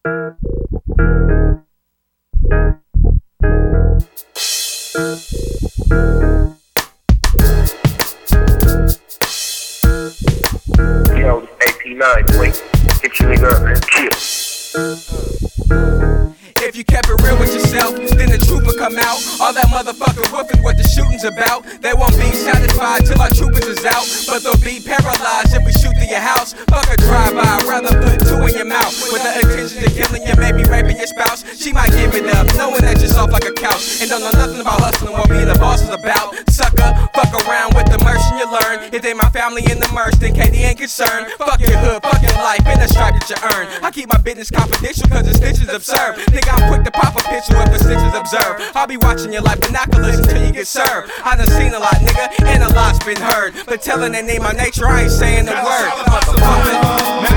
Yo, AP9, boy. Hit your nigga up and kill. If you kept it real with yourself, then the truth will come out. All that motherfucker woofing what the shooting's about. They won't be satisfied till our troopers is out, but they'll be paralyzed if we shoot through your house. Fuck a drive-by, I'd rather put two in your mouth with the intention of killing you, maybe raping your spouse. She might give it up, knowing that you're soft like a couch and don't know nothing about hustling, what being a boss is about. Sucker, fuck around with the merch and you learn. If they my family in the merch, then KD ain't concerned. Fuck your hood, fuck your life, and the stripe that you earn. I keep my business confidential cause the stitches absurd. Nigga, I'm quick to pop a picture if a stitch is observed. I'll be watching your life binoculars until you get served. I done seen a lot, nigga, and a lot's been heard, but telling that name my nature, I ain't saying a word. Motherfucker.